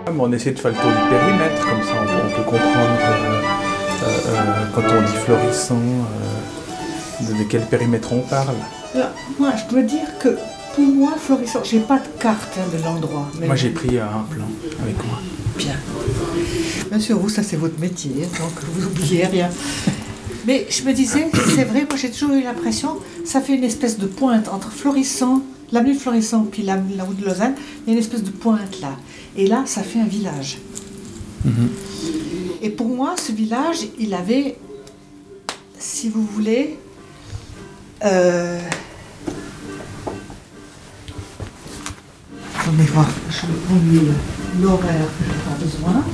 On essaie de faire le tour du périmètre, comme ça on peut comprendre quand on dit florissant, de quel périmètre on parle. Alors, moi, je dois dire que pour moi, florissant, j'ai pas de carte de l'endroit. Mais Moi j'ai pris un plan avec moi. bien. Bien sûr, vous, ça c'est votre métier, donc vous oubliez rien. Mais je me disais, c'est vrai, moi j'ai toujours eu l'impression, ça fait une espèce de pointe entre Florissant, l'avenue de Florissant puis la route de Lausanne, il y a une espèce de pointe là. Et là, ça fait un village. Et pour moi, ce village, il avait, si vous voulez, attendez voir, je vais prendre l'horaire que je n'ai pas besoin.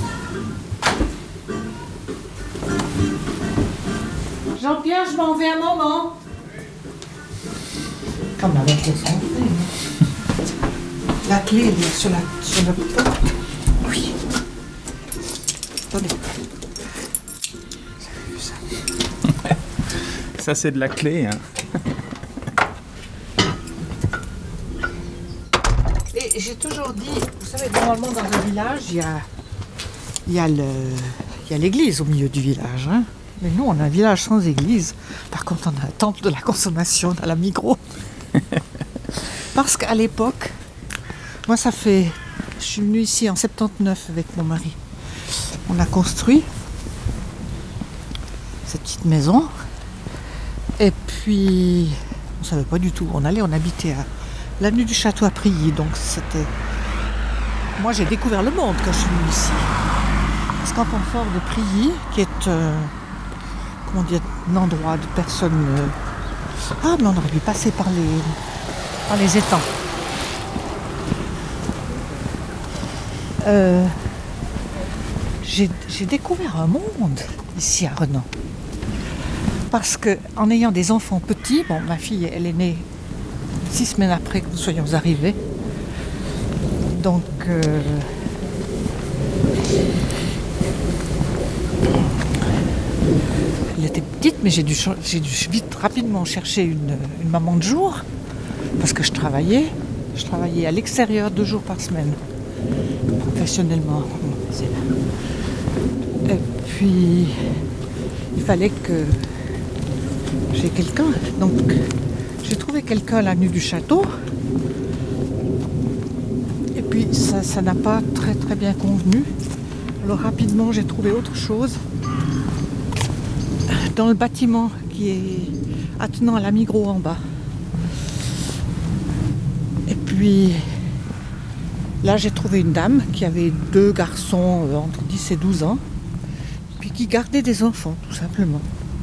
Jean-Pierre, je m'en vais un moment. Comme la voiture se rentrer. La clé, elle est sur la porte. Oui. Attendez. Vous avez vu ça? Ça c'est de la clé, hein. Et j'ai toujours dit, vous savez, normalement dans un village, il y a l'église au milieu du village, hein. Mais nous, on a un village sans église. Par contre, on a un temple de la consommation dans la Migros. Parce qu'à l'époque, moi, je suis venue ici en 79 avec mon mari. On a construit cette petite maison. Et puis, on ne savait pas du tout. On habitait à l'avenue du Château à Prilly. Donc, c'était... Moi, j'ai découvert le monde quand je suis venue ici. Parce qu'en confort de Prilly, qui est... comment dire, un endroit de personnes... Ah, mais on aurait dû passer par les étangs. J'ai découvert un monde ici à Renan. Parce qu'en ayant des enfants petits, bon, ma fille, elle est née 6 semaines après que nous soyons arrivés. Donc... Elle était petite, mais j'ai dû vite, rapidement chercher une maman de jour, parce que je travaillais à l'extérieur 2 jours par semaine, professionnellement. Et puis, il fallait que j'ai quelqu'un. Donc, j'ai trouvé quelqu'un à l'avenue du Château. Et puis, ça n'a pas très très bien convenu. Alors, rapidement, j'ai trouvé autre chose. Dans le bâtiment qui est attenant à la Migros en bas. Et puis là j'ai trouvé une dame qui avait 2 garçons entre 10 et 12 ans, puis qui gardait des enfants tout simplement.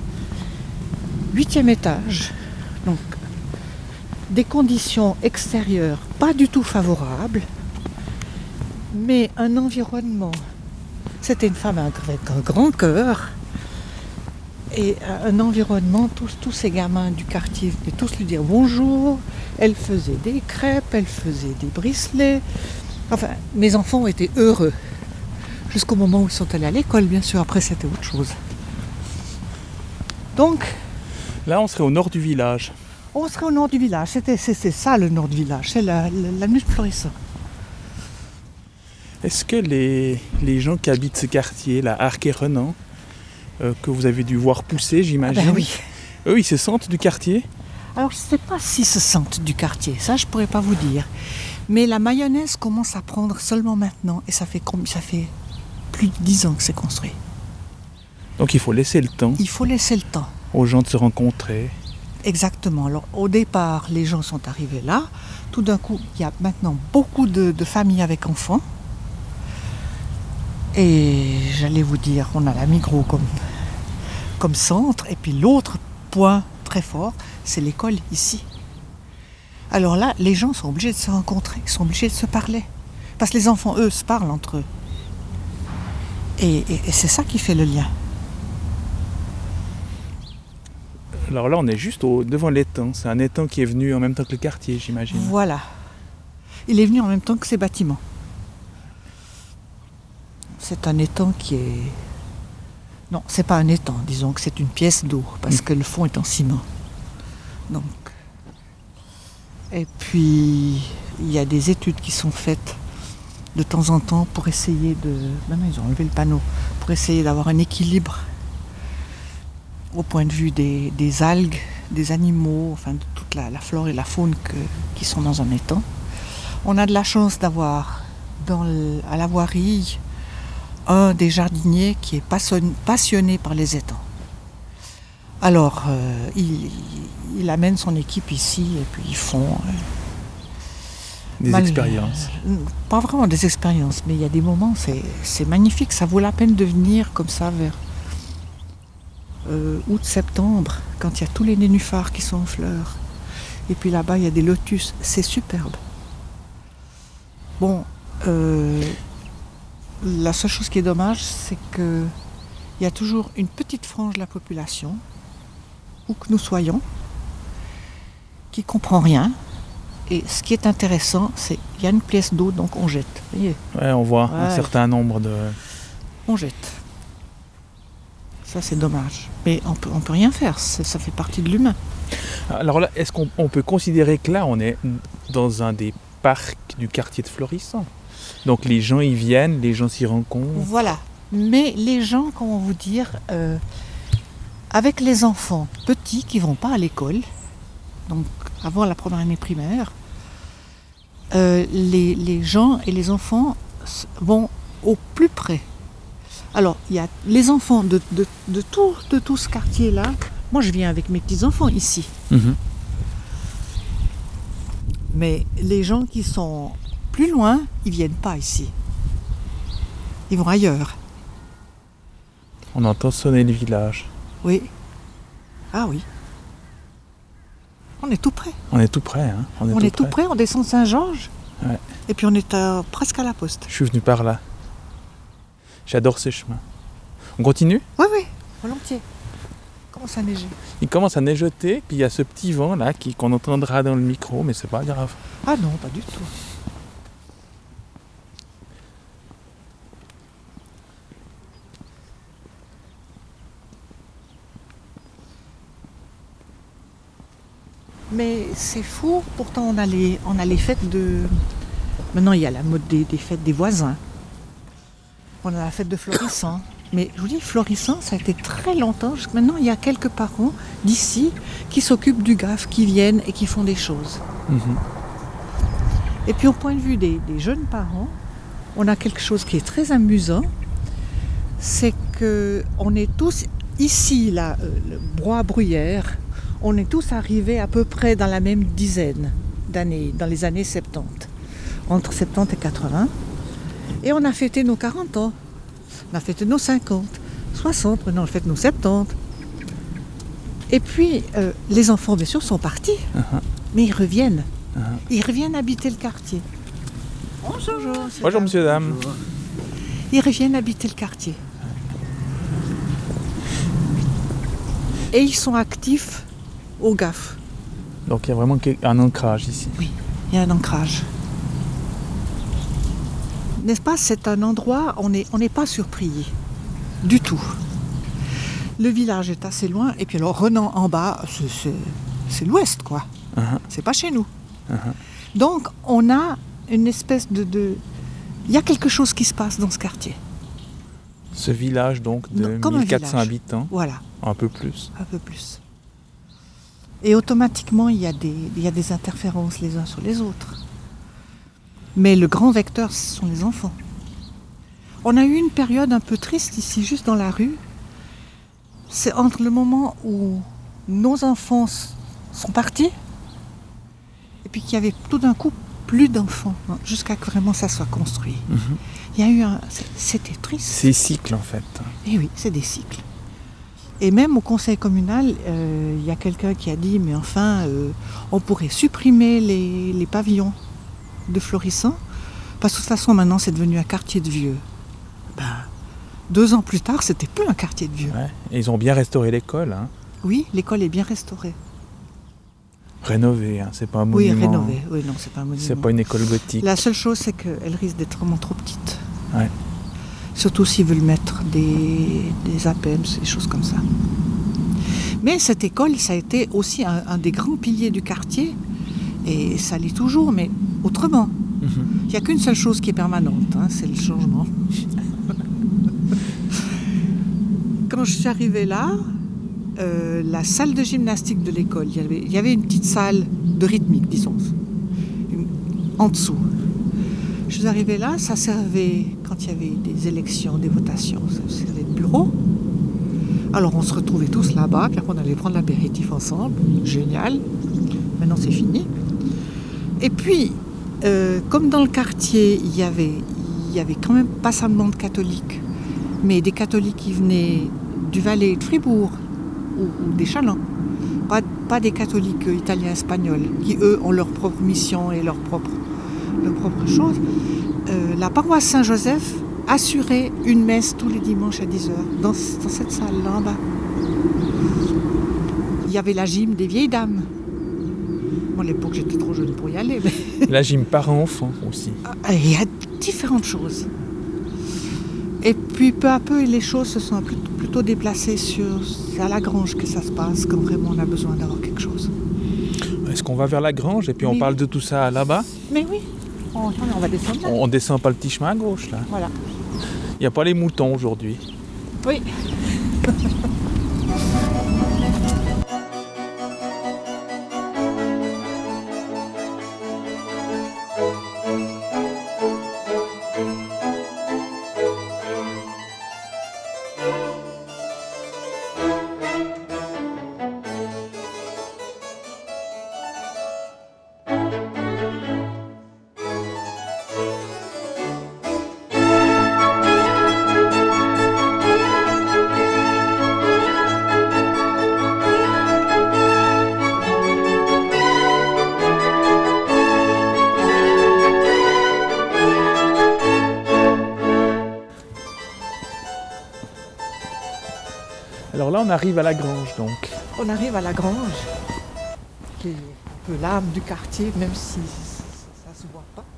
8e étage, donc des conditions extérieures pas du tout favorables, mais un environnement. C'était une femme avec un grand cœur. Et un environnement, tous ces gamins du quartier venaient tous lui dire bonjour. Elle faisait des crêpes, elle faisait des bricelets. Enfin, mes enfants étaient heureux. Jusqu'au moment où ils sont allés à l'école, bien sûr. Après, c'était autre chose. Donc... Là, on serait au nord du village. On serait au nord du village. C'est ça, le nord du village. C'est l'avenue de Florissant. Est-ce que les gens qui habitent ce quartier, la Arc et Renan, que vous avez dû voir pousser, j'imagine. Ah ben oui. Eux, ils se sentent du quartier? Alors, je ne sais pas s'ils se sentent du quartier, ça je ne pourrais pas vous dire. Mais la mayonnaise commence à prendre seulement maintenant, et ça fait plus de 10 ans que c'est construit. Donc il faut laisser le temps. Il faut laisser le temps. Aux gens de se rencontrer. Exactement. Alors, au départ, les gens sont arrivés là. Tout d'un coup, il y a maintenant beaucoup de familles avec enfants. Et j'allais vous dire, on a la Migros comme centre, et puis l'autre point très fort, c'est l'école ici. Alors là, les gens sont obligés de se rencontrer, ils sont obligés de se parler. Parce que les enfants, eux, se parlent entre eux. Et c'est ça qui fait le lien. Alors là, on est juste devant l'étang. C'est un étang qui est venu en même temps que le quartier, j'imagine. Voilà. Il est venu en même temps que ces bâtiments. C'est un étang qui est... Non, c'est pas un étang, disons que c'est une pièce d'eau, parce que le fond est en ciment. Donc... Et puis, il y a des études qui sont faites de temps en temps pour essayer de... Maintenant ils ont enlevé le panneau, pour essayer d'avoir un équilibre au point de vue des algues, des animaux, enfin de toute la flore et la faune qui sont dans un étang. On a de la chance d'avoir à la voirie un des jardiniers qui est passionné par les étangs. Alors il amène son équipe ici et puis ils font... Des expériences. Pas vraiment des expériences, mais il y a des moments, c'est magnifique, ça vaut la peine de venir comme ça vers août-septembre, quand il y a tous les nénuphars qui sont en fleurs. Et puis là-bas, il y a des lotus, c'est superbe. Bon, la seule chose qui est dommage, c'est qu'il y a toujours une petite frange de la population, où que nous soyons, qui ne comprend rien. Et ce qui est intéressant, c'est qu'il y a une pièce d'eau, donc on jette. Vous voyez ? Ouais, on voit un certain nombre de... On jette. Ça, c'est dommage. Mais on peut rien faire, ça fait partie de l'humain. Alors là, est-ce qu'on peut considérer que là, on est dans un des parcs du quartier de Florissant ? Donc les gens y viennent, les gens s'y rencontrent. Voilà. Mais les gens, comment vous dire, avec les enfants petits qui ne vont pas à l'école, donc avant la première année primaire, les gens et les enfants vont au plus près. Alors, il y a les enfants de tout ce quartier-là. Moi, je viens avec mes petits-enfants ici. Mmh. Mais les gens qui sont plus loin, ils ne viennent pas ici. Ils vont ailleurs. On entend sonner le village. Oui. Ah oui. On est tout près. On est tout près, hein. On est tout près, on descend Saint-Georges. Ouais. Et puis on est presque à la poste. Je suis venu par là. J'adore ces chemins. On continue ? Oui, volontiers. Il commence à neiger. Il commence à neigeoter, puis il y a ce petit vent là qu'on entendra dans le micro, mais c'est pas grave. Ah non, pas du tout. Mais c'est fou, pourtant on a les fêtes de... Maintenant il y a la mode des fêtes des voisins. On a la fête de Florissant. Mais je vous dis, Florissant, ça a été très longtemps, jusqu'à maintenant il y a quelques parents d'ici qui s'occupent du GAF, qui viennent et qui font des choses. Mmh. Et puis au point de vue des jeunes parents, on a quelque chose qui est très amusant, c'est qu'on est tous ici, là, le Broye-Bruyères, on est tous arrivés à peu près dans la même dizaine d'années, dans les années 70, entre 70 et 80. Et on a fêté nos 40 ans, on a fêté nos 50, 60, maintenant on fête nos 70. Et puis, les enfants, bien sûr, sont partis, mais ils reviennent. Ils reviennent habiter le quartier. Bonjour. Bonjour, monsieur, dame. Bonjour. Ils reviennent habiter le quartier. Et ils sont actifs au GAF. Donc il y a vraiment un ancrage ici. Oui, il y a un ancrage. N'est-ce pas, c'est un endroit, on n'est pas surpris du tout. Le village est assez loin, et puis alors Renan en bas, c'est l'ouest, quoi. C'est pas chez nous. Donc on a une espèce de... Il y a quelque chose qui se passe dans ce quartier. Ce village donc de 1400 habitants. Voilà. Un peu plus. Un peu plus. Et automatiquement, il y a des interférences les uns sur les autres. Mais le grand vecteur, ce sont les enfants. On a eu une période un peu triste ici, juste dans la rue. C'est entre le moment où nos enfants sont partis et puis qu'il y avait tout d'un coup plus d'enfants, jusqu'à que vraiment ça soit construit. Il y a eu c'était triste. C'est des cycles en fait. Et oui, c'est des cycles. Et même au conseil communal, il y a quelqu'un qui a dit, mais enfin, on pourrait supprimer les pavillons de Florissant, parce que de toute façon, maintenant, c'est devenu un quartier de vieux. 2 ans plus tard, c'était plus un quartier de vieux. Ouais. Et ils ont bien restauré l'école. Hein. Oui, l'école est bien restaurée. Rénovée, hein. C'est pas un monument. Oui, rénovée. Oui, non, c'est pas un monument. C'est pas une école gothique. La seule chose, c'est qu'elle risque d'être vraiment trop petite. Ouais. Surtout s'ils veulent mettre des APM, des choses comme ça. Mais cette école, ça a été aussi un des grands piliers du quartier, et ça l'est toujours, mais autrement. Il n'y a qu'une seule chose qui est permanente, c'est le changement. Quand je suis arrivée là, la salle de gymnastique de l'école, il y avait une petite salle de rythmique, disons, en dessous. Je suis arrivée là, ça servait, quand il y avait des élections, des votations, ça servait de bureau. Alors on se retrouvait tous là-bas, puis après on allait prendre l'apéritif ensemble, génial. Maintenant c'est fini. Et puis, comme dans le quartier, il y avait quand même pas seulement de catholiques, mais des catholiques qui venaient du Valais, de Fribourg ou des Chalands. Pas des catholiques italiens, espagnols, qui eux ont leur propre mission et leur propre chose. La paroisse Saint-Joseph assurait une messe tous les dimanches à 10h dans cette salle-là en bas. Il y avait la gym des vieilles dames. Moi, à l'époque, j'étais trop jeune pour y aller. Mais... La gym parents-enfants aussi. Il y a différentes choses. Et puis, peu à peu, les choses se sont plutôt déplacées c'est à la grange que ça se passe quand vraiment on a besoin d'avoir quelque chose. Est-ce qu'on va vers la grange et puis on parle de tout ça là-bas? Mais oui. On va descendre là. On descend pas le petit chemin à gauche, là. Voilà. Il n'y a pas les moutons aujourd'hui. Oui. Alors là, on arrive à la grange, donc. On arrive à la grange, qui est un peu l'âme du quartier, même si ça ne se voit pas.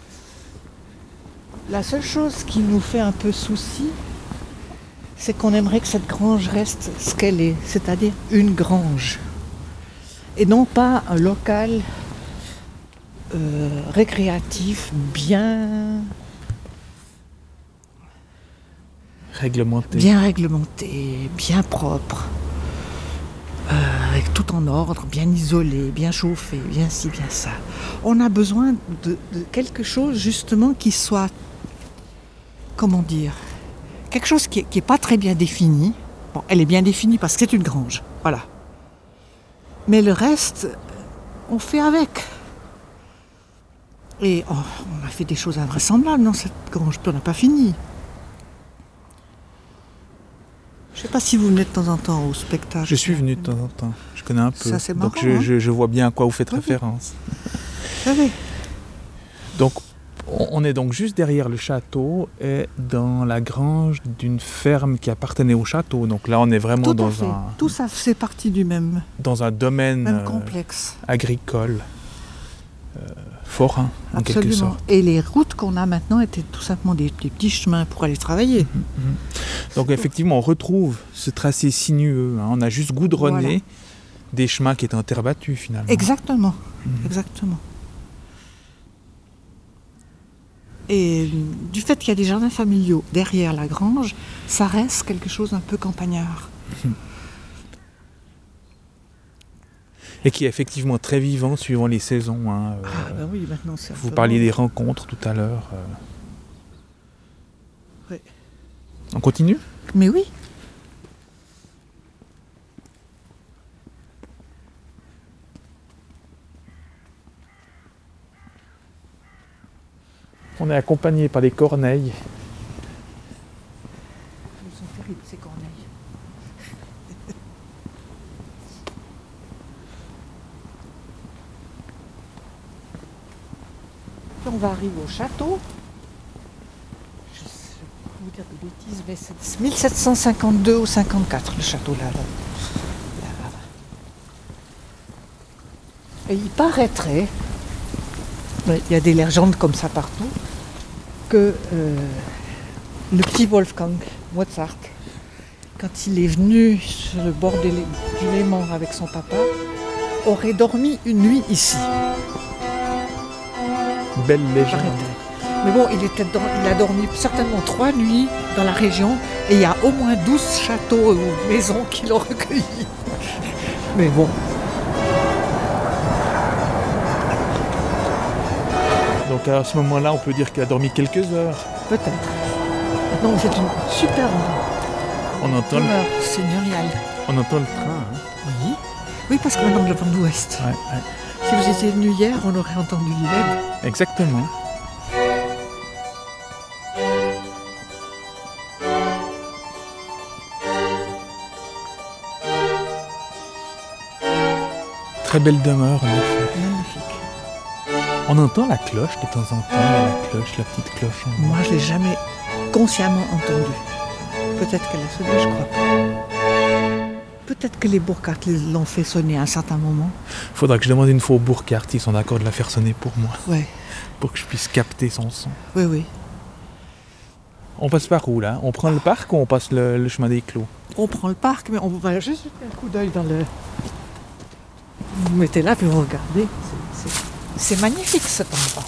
La seule chose qui nous fait un peu souci, c'est qu'on aimerait que cette grange reste ce qu'elle est, c'est-à-dire une grange. Et non pas un local récréatif bien réglementé, bien propre, avec tout en ordre, bien isolé, bien chauffé, bien ci, bien ça. On a besoin de quelque chose justement qui soit, comment dire, quelque chose qui est pas très bien défini. Bon, elle est bien définie parce que c'est une grange, voilà. Mais le reste, on fait avec. Et on a fait des choses invraisemblables dans cette grange, puis on n'a pas fini. Je ne sais pas si vous venez de temps en temps au spectacle. Je suis venu de temps en temps, je connais un peu. Ça, c'est marrant, donc je vois bien à quoi vous faites référence. Savez. Donc on est donc juste derrière le château et dans la grange d'une ferme qui appartenait au château. Donc là on est vraiment Tout ça fait partie du même domaine complexe agricole. Forain, en Absolument. quelque sorte. Et les routes qu'on a maintenant étaient tout simplement des petits chemins pour aller travailler. Donc effectivement, on retrouve ce tracé sinueux. On a juste goudronné des chemins qui étaient en terre battue finalement. Exactement. Exactement. Et du fait qu'il y a des jardins familiaux derrière la grange, ça reste quelque chose d'un peu campagnard. Et qui est effectivement très vivant suivant les saisons. Ben oui, maintenant c'est vous parliez des rencontres tout à l'heure. Oui. On continue ? Mais oui. On est accompagné par des corneilles. Ils sont terribles ces corneilles. On va arriver au château. Je ne vais pas vous dire de bêtises, mais c'est 1752 ou 54 le château là. Et il paraîtrait, il y a des légendes comme ça partout, que le petit Wolfgang Mozart, quand il est venu sur le bord du Léman avec son papa, aurait dormi une nuit ici. Belle légende. J'arrêtais. Mais bon, il a dormi certainement 3 nuits dans la région et il y a au moins 12 châteaux ou maisons qui l'ont recueilli. Mais bon. Donc à ce moment-là, on peut dire qu'il a dormi quelques heures. Peut-être. Non, c'est une super On entend, demeure seigneuriale. on entend le train. Hein. Oui. Oui, parce qu'on est dans le vent d'ouest. Ouais, ouais. Si vous étiez venu hier, on aurait entendu l'ILEB. Exactement. Très belle demeure, en effet. Magnifique. On entend la cloche de temps en temps, la cloche, la petite cloche. En Moi, je ne l'ai jamais consciemment entendue. Peut-être qu'elle a sonné, je crois pas. Peut-être que les Burkhardt l'ont fait sonner à un certain moment. Faudra que je demande une fois aux Burkhardt s'ils sont d'accord de la faire sonner pour moi, Ouais. pour que je puisse capter son son. Oui, oui. On passe par où là? On prend le parc ou on passe le chemin des Clos? On prend le parc, mais on va juste jeter un coup d'œil dans le... Vous vous mettez là, puis vous regardez. C'est magnifique cet endroit.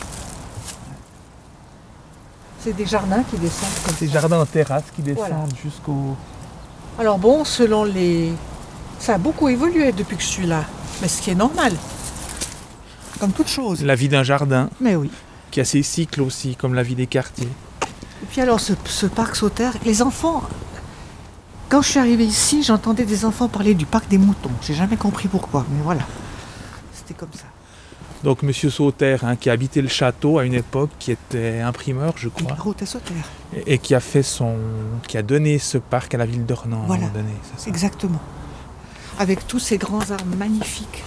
C'est des jardins qui descendent comme Ces ça. jardins en terrasse qui descendent Voilà. jusqu'au... Alors bon, selon les... Ça a beaucoup évolué depuis que je suis là. Mais ce qui est normal. Comme toute chose. La vie d'un jardin, Mais oui. qui a ses cycles aussi, comme la vie des quartiers. Et puis alors, ce parc Sauterre, les enfants... Quand je suis arrivée ici, j'entendais des enfants parler du parc des moutons. J'ai jamais compris pourquoi, mais voilà. C'était comme ça. Donc Monsieur Sauter, hein, qui habitait le château à une époque, qui était imprimeur, je crois, Route Sauterre. et qui a fait qui a donné ce parc à la ville d'Ornans à un Voilà. moment donné, c'est ça? Exactement. Avec tous ces grands arbres magnifiques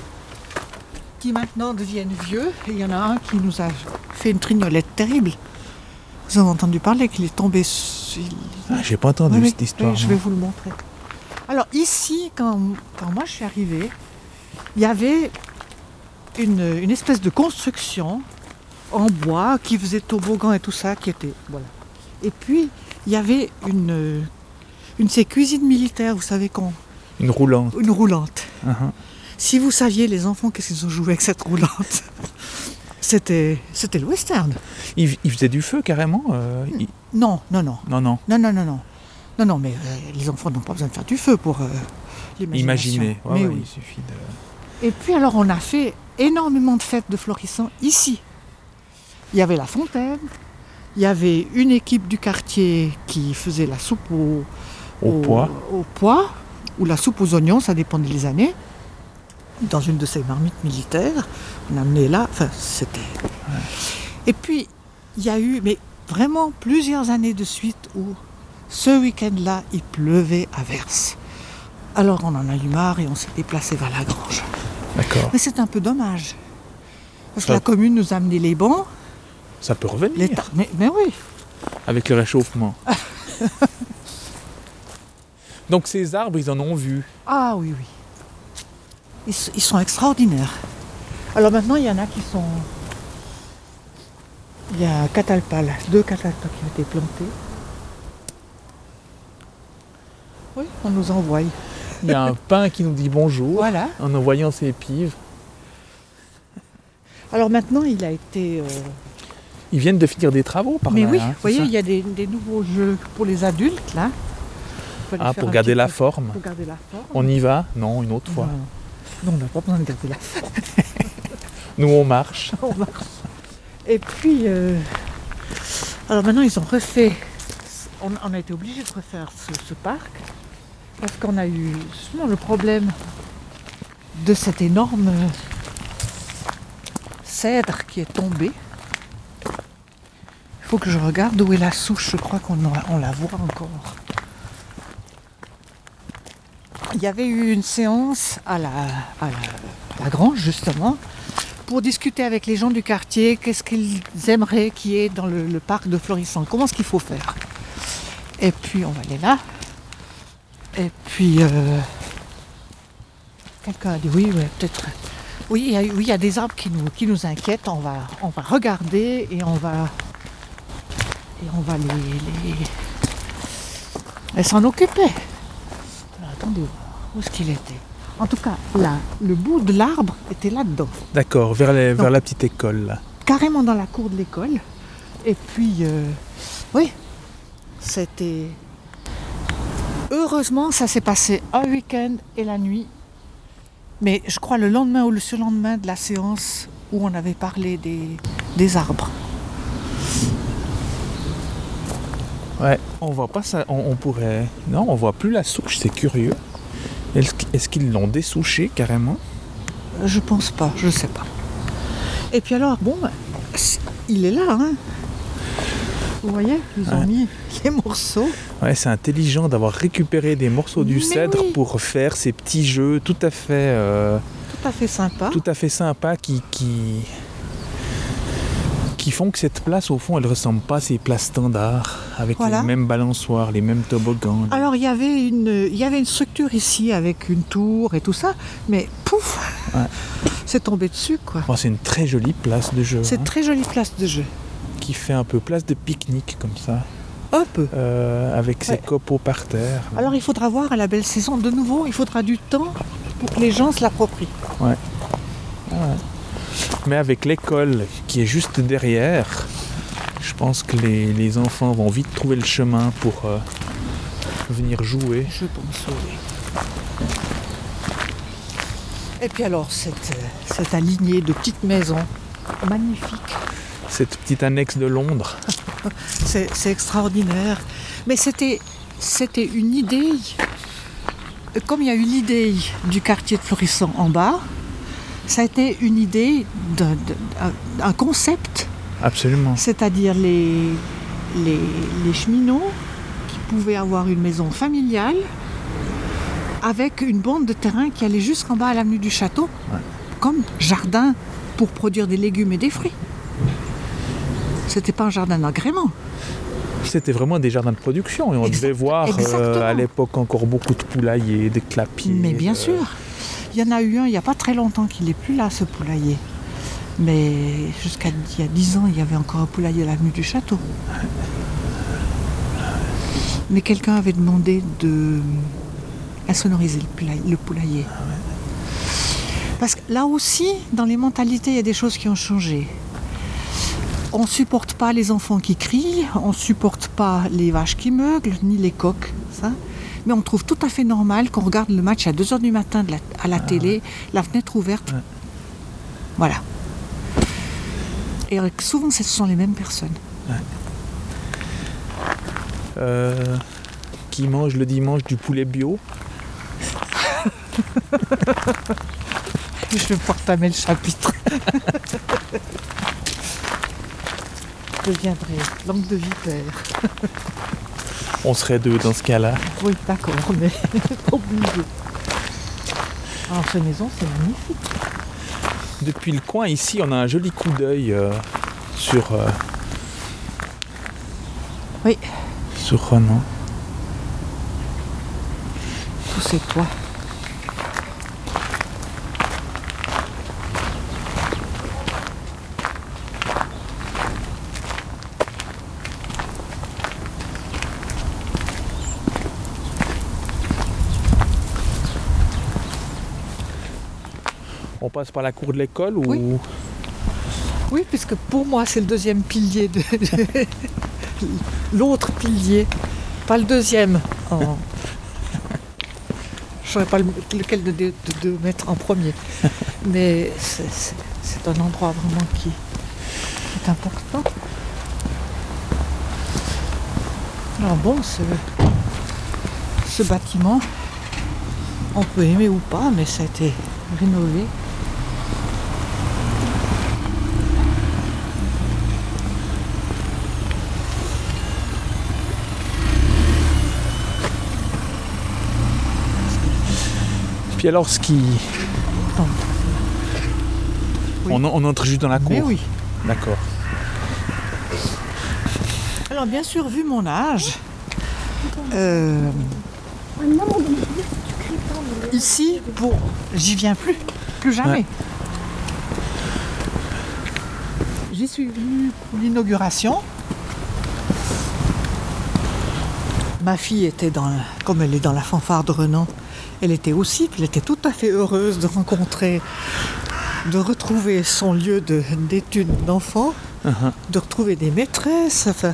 qui maintenant deviennent vieux. Et il y en a un qui nous a fait une trignolette terrible. Vous en avez entendu parler qu'il est tombé Ah, j'ai pas entendu Oui, cette histoire. oui, je vais vous le montrer. Alors ici, quand moi je suis arrivée, il y avait une espèce de construction en bois qui faisait toboggan et tout ça, qui était... Voilà. Et puis, il y avait une de ces cuisines militaires, vous savez, Une roulante. une roulante. Uh-huh. Si vous saviez, les enfants, qu'est-ce qu'ils ont joué avec cette roulante, c'était le western. Il faisait du feu carrément Non. Non. Non, mais les enfants n'ont pas besoin de faire du feu pour l'imagination. Imaginer. Ouais, Mais ouais, oui. il suffit de... Et puis alors, on a fait énormément de fêtes de florissants ici. Il y avait la fontaine, il y avait une équipe du quartier qui faisait la soupe Au pois. ou la soupe aux oignons, ça dépendait des années. Dans une de ces marmites militaires, on amenait là, enfin c'était... Ouais. Et puis, il y a eu, mais vraiment plusieurs années de suite où ce week-end-là, il pleuvait à verse. Alors on en a eu marre et on s'est déplacé vers la grange. D'accord. Mais c'est un peu dommage. Parce que Ça- la commune nous a amené les bancs, Ça peut revenir les mais oui. avec le réchauffement. Donc ces arbres, ils en ont vu. Ah oui. Ils sont extraordinaires. Alors maintenant, il y en a qui sont... Il y a un catalpa, là, 2 catalpas qui ont été plantés. Oui, on nous envoie. Il y a un pin qui nous dit bonjour Voilà. en envoyant ses pives. Alors maintenant, il a été... Ils viennent de finir des travaux par Mais là. oui, hein, vous c'est voyez, ça? il y a des nouveaux jeux pour les adultes, là. Faut aller Ah, faire pour un garder petit la peu- forme. Pour garder la forme. On y va? Non, une autre fois. Non, on n'a pas besoin de garder la forme. Nous, on marche. On marche. Et puis, alors maintenant, ils ont refait... On a été obligé de refaire ce parc parce qu'on a eu justement le problème de cet énorme cèdre qui est tombé. Il faut que je regarde où est la souche, je crois qu'on la voit encore. Il y avait eu une séance à la grange justement pour discuter avec les gens du quartier, qu'est-ce qu'ils aimeraient qu'il y ait dans le parc de Florissant, comment est-ce qu'il faut faire. Et puis on va aller là. Et puis quelqu'un a dit oui, peut-être. Oui, il y a des arbres qui nous inquiètent, on va regarder et on va les s'en occuper. Alors, attendez, où est-ce qu'il était? En tout cas, là, le bout de l'arbre était là-dedans. D'accord, vers la petite école là. carrément dans la cour de l'école. Et puis, oui, c'était... Heureusement, ça s'est passé un week-end et la nuit. Mais je crois le lendemain ou le surlendemain de la séance où on avait parlé des arbres. Ouais, on voit pas ça, on pourrait... Non, on voit plus la souche, c'est curieux. Est-ce qu'ils l'ont dessouché carrément? Je pense pas, je sais pas. Et puis alors, bon, il est là, hein. Vous voyez, ils ont mis les morceaux. Ouais, c'est intelligent d'avoir récupéré des morceaux du cèdre pour faire ces petits jeux tout à fait sympa. Tout à fait sympa qui font que cette place, au fond, elle ressemble pas à ces places standards avec les mêmes balançoires, les mêmes toboggans. Alors il y avait une structure ici avec une tour et tout ça, mais pouf, c'est tombé dessus quoi. Bon, c'est une très jolie place de jeu. C'est une très jolie place de jeu. Qui fait un peu place de pique-nique comme ça. Un peu. Avec ses copeaux par terre. Alors il faudra voir à la belle saison, de nouveau, il faudra du temps pour que les gens se l'approprient. Ouais. Mais avec l'école qui est juste derrière, je pense que les enfants vont vite trouver le chemin pour venir jouer. Je pense, oui. Et puis alors, cette alignée de petites maisons magnifiques. Cette petite annexe de Londres. C'est extraordinaire. Mais c'était une idée. Comme il y a eu l'idée du quartier de Florissant en bas, ça a été une idée d'un concept. Absolument. C'est-à-dire les cheminots qui pouvaient avoir une maison familiale avec une bande de terrain qui allait jusqu'en bas à l'avenue du Château, comme jardin pour produire des légumes et des fruits. C'était pas un jardin d'agrément. C'était vraiment des jardins de production et on devait voir à l'époque encore beaucoup de poulaillers, des clapiers. Mais bien sûr. Il y en a eu un il n'y a pas très longtemps qu'il n'est plus là, ce poulailler. Mais jusqu'à il y a 10 ans, il y avait encore un poulailler à l'avenue du Château. Mais quelqu'un avait demandé de insonoriser le poulailler. Parce que là aussi, dans les mentalités, il y a des choses qui ont changé. On ne supporte pas les enfants qui crient, on ne supporte pas les vaches qui meuglent, ni les coqs. Ça. Mais on trouve tout à fait normal qu'on regarde le match à 2h du matin à la télé, la fenêtre ouverte. Ouais. Voilà. Et souvent, ce sont les mêmes personnes. Ouais. Qui mange le dimanche du poulet bio. Je vais pouvoir tamer le chapitre. Je deviendrai langue de vipère. On serait deux dans ce cas-là. Oui, d'accord, mais obligé. Alors, cette maison, c'est magnifique. Depuis le coin, ici, on a un joli coup d'œil sur Renan. Tous ces toits. On passe par la cour de l'école ou... Oui, puisque pour moi, c'est le deuxième pilier de... L'autre pilier, pas le deuxième. Oh. Je ne saurais pas lequel de mettre en premier. Mais c'est un endroit vraiment qui est important. Alors bon, ce bâtiment, on peut aimer ou pas, mais ça a été rénové. Puis alors ce qui... Oui. On entre juste dans la cour. Mais oui. D'accord. Alors bien sûr, vu mon âge, ici, j'y viens plus jamais. Ouais. J'y suis venue pour l'inauguration. Ma fille était comme elle est dans la fanfare de Renan, elle était tout à fait heureuse de rencontrer de retrouver son lieu d'études d'enfant, de retrouver des maîtresses. Enfin.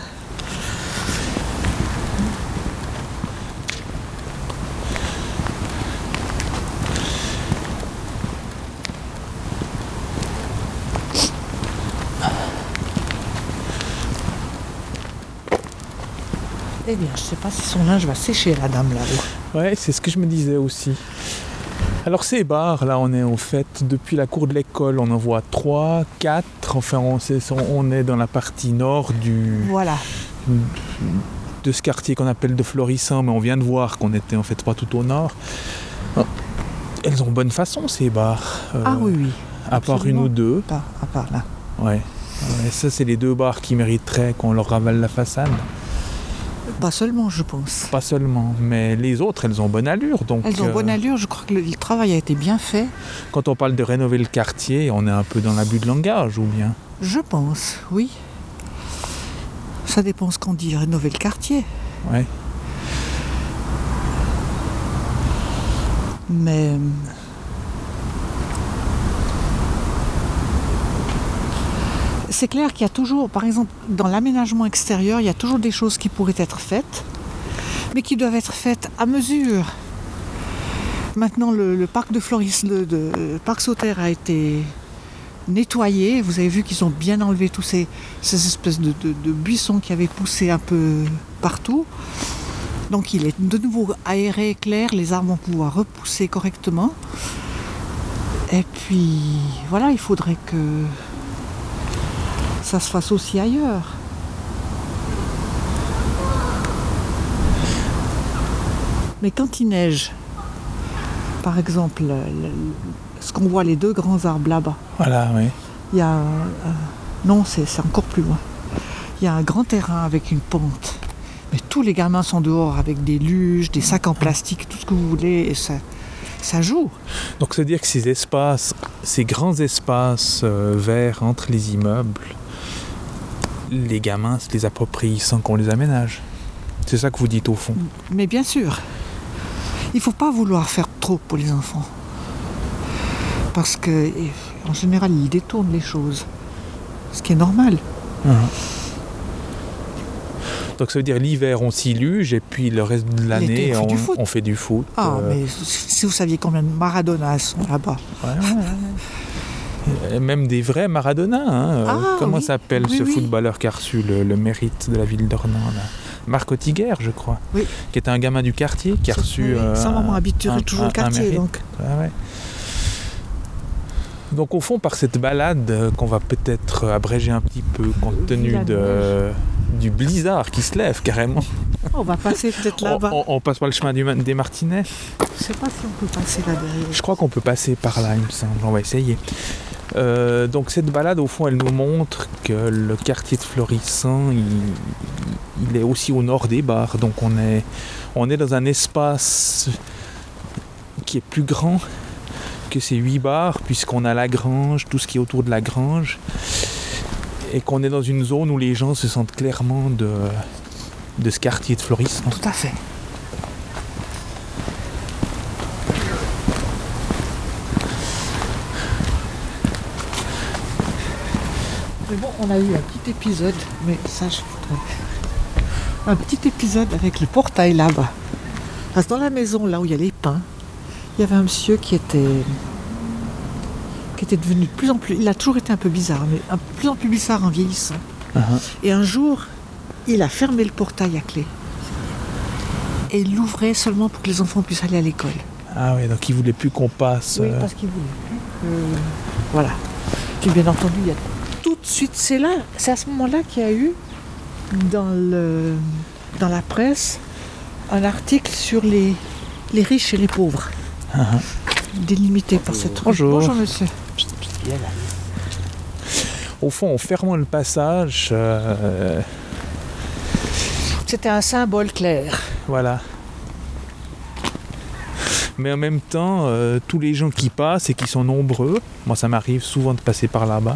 Eh bien, je ne sais pas si son linge va sécher, la dame là-haut. Ouais, c'est ce que je me disais aussi. Alors ces bars, là, on est en fait, depuis la cour de l'école, on en voit 3, 4. Enfin, on est dans la partie nord Voilà. de ce quartier qu'on appelle de Florissant, mais on vient de voir qu'on était en fait pas tout au nord. Elles ont bonne façon, ces bars. Ah oui. À part une ou deux. À part là. Ouais. Ça, c'est les 2 bars qui mériteraient qu'on leur ravale la façade. Pas seulement, je pense. Pas seulement, mais les autres, elles ont bonne allure. Donc, elles ont bonne allure, je crois que le travail a été bien fait. Quand on parle de rénover le quartier, on est un peu dans l'abus de langage, ou bien? Je pense, oui. Ça dépend ce qu'on dit, rénover le quartier. Ouais. Mais... c'est clair qu'il y a toujours, par exemple, dans l'aménagement extérieur, il y a toujours des choses qui pourraient être faites, mais qui doivent être faites à mesure. Maintenant, le parc de Floris, le parc Sauterre a été nettoyé. Vous avez vu qu'ils ont bien enlevé tous ces espèces de buissons qui avaient poussé un peu partout. Donc il est de nouveau aéré, clair, les arbres vont pouvoir repousser correctement. Et puis, voilà, il faudrait que ça se fasse aussi ailleurs. Mais quand il neige, par exemple, ce qu'on voit, les 2 grands arbres là-bas. Voilà, oui. Il y a... non, c'est encore plus loin. Il y a un grand terrain avec une pente. Mais tous les gamins sont dehors avec des luges, des sacs en plastique, tout ce que vous voulez, et ça joue. Donc c'est-à-dire que ces espaces, ces grands espaces verts entre les immeubles, les gamins se les approprient sans qu'on les aménage. C'est ça que vous dites au fond. Mais bien sûr, il ne faut pas vouloir faire trop pour les enfants. Parce que, en général, ils détournent les choses. Ce qui est normal. Donc ça veut dire l'hiver on s'y luge et puis le reste de l'année on fait du foot. Ah, mais si vous saviez combien de Maradona sont là-bas. Et même des vrais Maradona. Hein. Comment s'appelle ce oui. footballeur qui a reçu le mérite de la ville d'Ornans là. Marc Ottiguer, je crois. Oui. Qui était un gamin du quartier qui a reçu. Sa maman habituait toujours le quartier. Donc. Donc au fond, par cette balade qu'on va peut-être abréger un petit peu compte tenu du blizzard qui se lève carrément. On va passer peut-être là-bas. On passe par le chemin des Martinets. Je ne sais pas si on peut passer là derrière. Je crois qu'on peut passer par là, il me semble. On va essayer. Donc cette balade, au fond, elle nous montre que le quartier de Florissant, il est aussi au nord des bars. Donc on est dans un espace qui est plus grand que ces 8 bars, puisqu'on a la grange, tout ce qui est autour de la grange, et qu'on est dans une zone où les gens se sentent clairement de ce quartier de Florissant. Tout à fait. Mais bon, on a eu un petit épisode, mais ça je voudrais... Un petit épisode avec le portail là-bas. Parce que dans la maison, là où il y a les pins, il y avait un monsieur qui était devenu de plus en plus... Il a toujours été un peu bizarre, mais de plus en plus bizarre en vieillissant. Et un jour, il a fermé le portail à clé. Et il l'ouvrait seulement pour que les enfants puissent aller à l'école. Ah oui, donc il voulait plus qu'on passe... Oui, parce qu'il voulait plus que... Voilà. Puis bien entendu, il y a tout de suite... C'est à ce moment-là qu'il y a eu, dans la presse, un article sur les riches et les pauvres. Délimité par cette rue. Bonjour monsieur. Au fond, en fermant le passage... C'était un symbole clair. Voilà. Mais en même temps, tous les gens qui passent et qui sont nombreux, moi ça m'arrive souvent de passer par là-bas,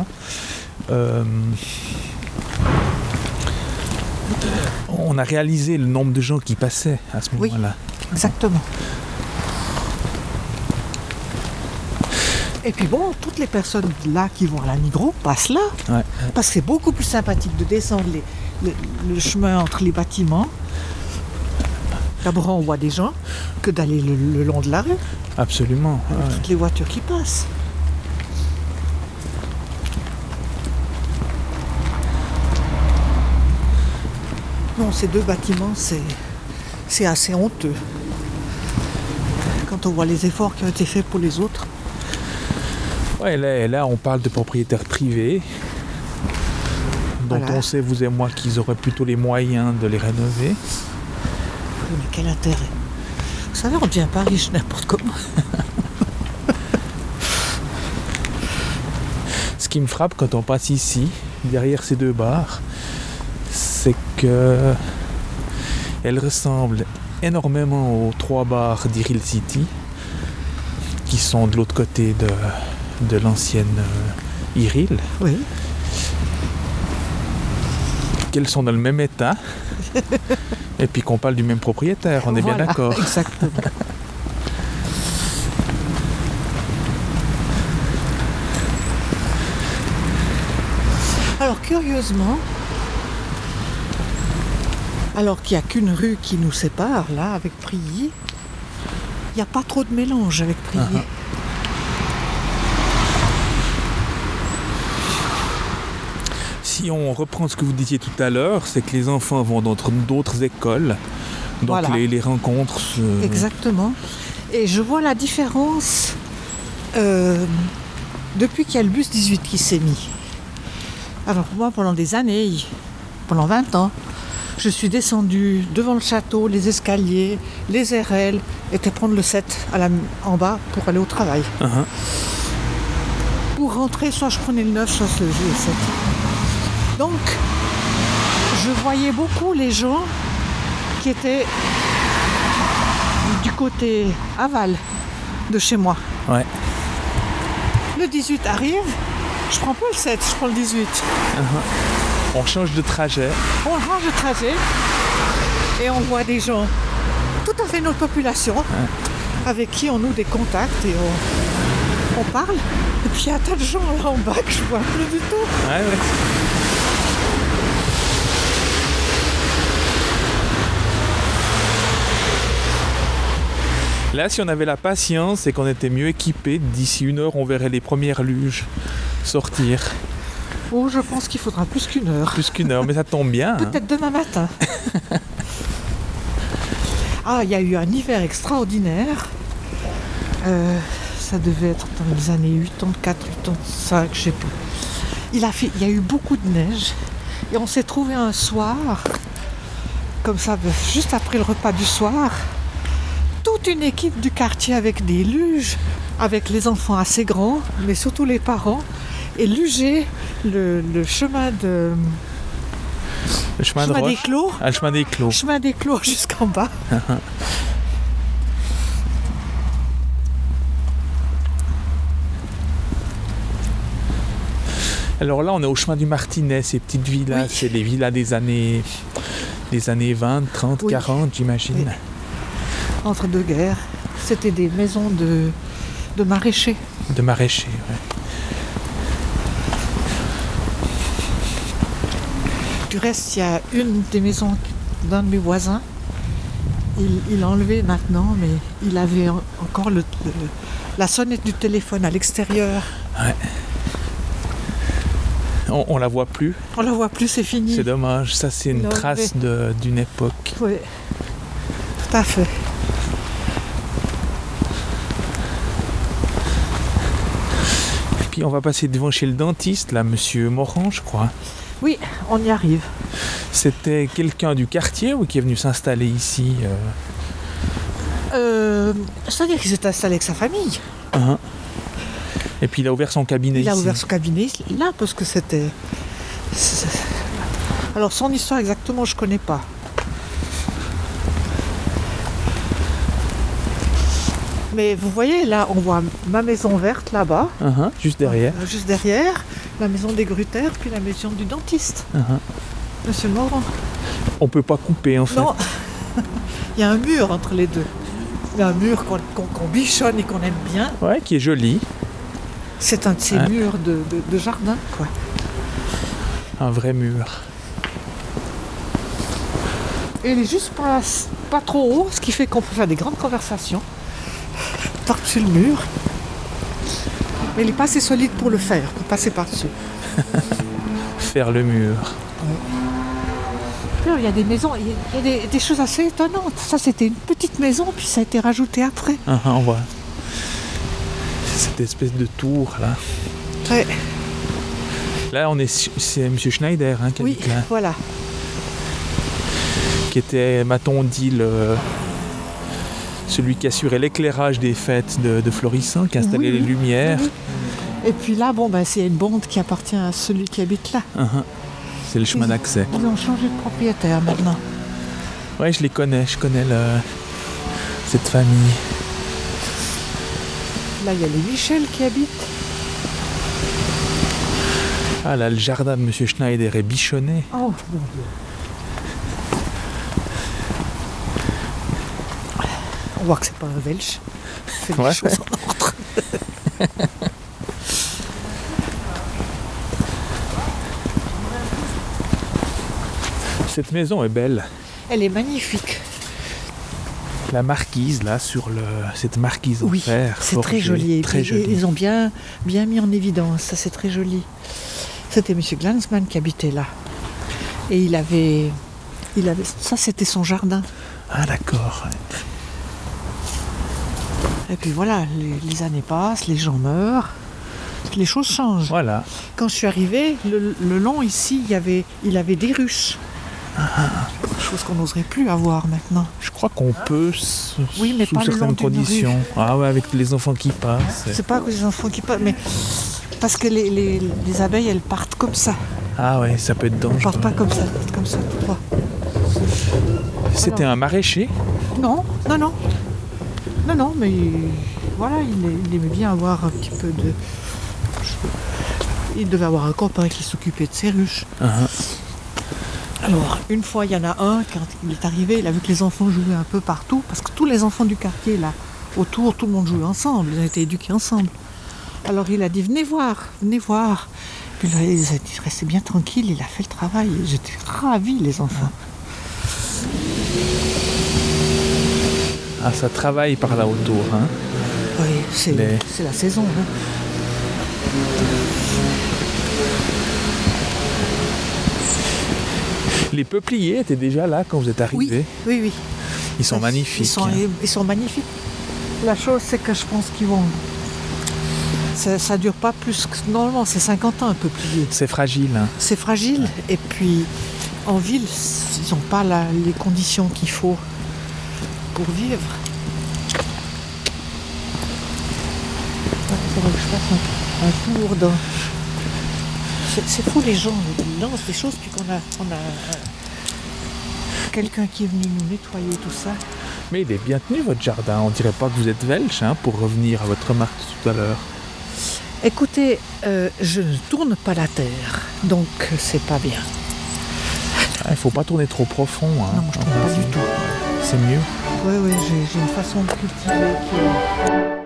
on a réalisé le nombre de gens qui passaient à ce moment-là. Oui, exactement. Et puis bon, toutes les personnes là qui vont à la Migros passent là. Ouais. Parce que c'est beaucoup plus sympathique de descendre le chemin entre les bâtiments. D'abord on voit des gens que d'aller le long de la rue. Absolument. Avec toutes les voitures qui passent. Non, ces deux bâtiments, c'est assez honteux. Quand on voit les efforts qui ont été faits pour les autres. Ouais, là, on parle de propriétaires privés, dont Voilà. on sait, vous et moi, qu'ils auraient plutôt les moyens de les rénover. Mais quel intérêt? Vous savez, on ne devient pas riche n'importe comment. Ce qui me frappe quand on passe ici, derrière ces deux bars, c'est que elles ressemblent énormément aux 3 bars d'Iril City, qui sont de l'autre côté de l'ancienne Iril, Oui. qu'elles sont dans le même état, et puis qu'on parle du même propriétaire, on est bien Voilà, d'accord. Exactement. Alors curieusement, alors qu'il n'y a qu'une rue qui nous sépare, là, avec Prilly, il n'y a pas trop de mélange avec Prilly. Si on reprend ce que vous disiez tout à l'heure, c'est que les enfants vont dans d'autres écoles, donc Voilà. les rencontres Exactement. Et je vois la différence depuis qu'il y a le bus 18 qui s'est mis. Alors moi, pendant des années, pendant 20 ans, je suis descendue devant le château, les escaliers, les RL, était prendre le 7 en bas pour aller au travail. Pour rentrer, soit je prenais le 9, soit le 7. Donc, je voyais beaucoup les gens qui étaient du côté aval de chez moi. Ouais. Le 18 arrive, je prends pas le 7, je prends le 18. On change de trajet. On range le trajet et on voit des gens, tout à fait notre population, avec qui on noue des contacts et on parle. Et puis il y a un tas de gens là en bas que je vois plus du tout. Ouais. Là, si on avait la patience et qu'on était mieux équipé, d'ici 1 heure, on verrait les premières luges sortir. Oh, je pense qu'il faudra plus qu'1 heure. Plus qu'1 heure, mais ça tombe bien. Hein. Peut-être demain matin. Ah, il y a eu un hiver extraordinaire. Ça devait être dans les années 84, 85, je sais pas. Il y a eu beaucoup de neige. Et on s'est trouvé un soir, comme ça, juste après le repas du soir, toute une équipe du quartier avec des luges, avec les enfants assez grands, mais surtout les parents, et luger le chemin de... Le chemin de des Roche. Clos. Ah, le chemin des Clos. Chemin des Clos jusqu'en bas. Alors là, on est au chemin du Martinet, ces petites villas. Oui. C'est les villas des années 20, 30, Oui. 40, j'imagine. Oui. Entre deux guerres, c'était des maisons de maraîchers. De maraîchers, ouais. Du reste, il y a une des maisons d'un de mes voisins. Il l'a enlevé maintenant, mais il avait encore la sonnette du téléphone à l'extérieur. Ouais. On la voit plus. On la voit plus, c'est fini. C'est dommage. Ça, c'est une Il l'a trace d'une époque. Oui, tout à fait. Puis on va passer devant chez le dentiste, là, monsieur Morand, je crois. Oui, on y arrive. C'était quelqu'un du quartier ou qui est venu s'installer ici C'est-à-dire qu'il s'est installé avec sa famille. Et puis il a ouvert son cabinet ici. Il a ouvert son cabinet là parce que c'était... Alors son histoire exactement, je connais pas. Mais vous voyez, là, on voit ma maison verte là-bas. Juste derrière. Juste derrière, la maison des Gruters, puis la maison du dentiste. Monsieur Morand. On peut pas couper, en fait. Non, il y a un mur entre les deux. Il y a un mur qu'on bichonne et qu'on aime bien. Ouais, qui est joli. C'est un de ces Hein? murs de jardin, quoi. Un vrai mur. Et il est juste pas trop haut, ce qui fait qu'on peut faire des grandes conversations par-dessus le mur. Mais il n'est pas assez solide pour le faire, pour passer par-dessus. Faire le mur. Il y a des maisons, il y a des choses assez étonnantes. Ça, c'était une petite maison, puis ça a été rajouté après. On voit. Cette espèce de tour là. Ouais. Là, c'est M. Schneider qui Oui, habite là. voilà. Qui était, m'a-t-on dit, celui qui assurait l'éclairage des fêtes de Florissant, qui installait les lumières. Oui. Et puis là, c'est une bande qui appartient à celui qui habite là. C'est le chemin d'accès. Ils ont changé de propriétaire maintenant. Ouais, je connais cette famille. Là, il y a les Michel qui habitent. Ah là, le jardin de M. Schneider est bichonné. Oh, mon Dieu. On voit que c'est pas un Welsh. Il fait des choses en ordre. Cette maison est belle. Elle est magnifique. La marquise, là, cette marquise en fer. C'est très joli. Très joli. Ils ont bien mis en évidence. Ça, c'est très joli. C'était M. Glansman qui habitait là. Et il avait... Ça, c'était son jardin. Ah, d'accord. Et puis voilà, les années passent, les gens meurent. Les choses changent. Voilà. Quand je suis arrivée, le long ici, il avait des ruches. Chose qu'on n'oserait plus avoir maintenant. Je crois qu'on peut, Oui, mais sous pas le long certaines d'une conditions. rue. Ah ouais, avec les enfants qui passent. C'est pas que les enfants qui passent, mais parce que les abeilles, elles partent comme ça. Ah ouais, ça peut être Elles dangereux. partent pas comme ça, elles partent comme ça tout droit. C'était un maraîcher. Non, mais voilà, il aimait bien avoir un petit peu de... Il devait avoir un copain qui s'occupait de ses ruches. Alors, une fois, il y en a un, quand il est arrivé, il a vu que les enfants jouaient un peu partout, parce que tous les enfants du quartier, là, autour, tout le monde jouait ensemble, ils ont été éduqués ensemble. Alors, il a dit, venez voir. Puis là, ils ont dit, restez bien tranquille, il a fait le travail. J'étais ravie, les enfants. Ah, ça travaille par là autour. Oui, c'est la saison. Les peupliers étaient déjà là quand vous êtes arrivés. Oui. Ils sont magnifiques. Ils sont magnifiques. La chose, c'est que je pense qu'ils vont... Ça dure pas plus que... Normalement, c'est 50 ans un peuplier. C'est fragile. C'est fragile. Et puis, en ville, ils n'ont pas les conditions qu'il faut pour vivre. Il faudrait que je fasse un tour dans... C'est fou, les gens ils lancent des choses, puis qu'on a quelqu'un qui est venu nous nettoyer tout ça. Mais il est bien tenu votre jardin. On dirait pas que vous êtes Welsh, pour revenir à votre remarque tout à l'heure. Écoutez, je ne tourne pas la terre, donc c'est pas bien. Il faut pas tourner trop profond. Non, je tourne pas du tout. C'est mieux. Oui, j'ai une façon de cultiver qui est...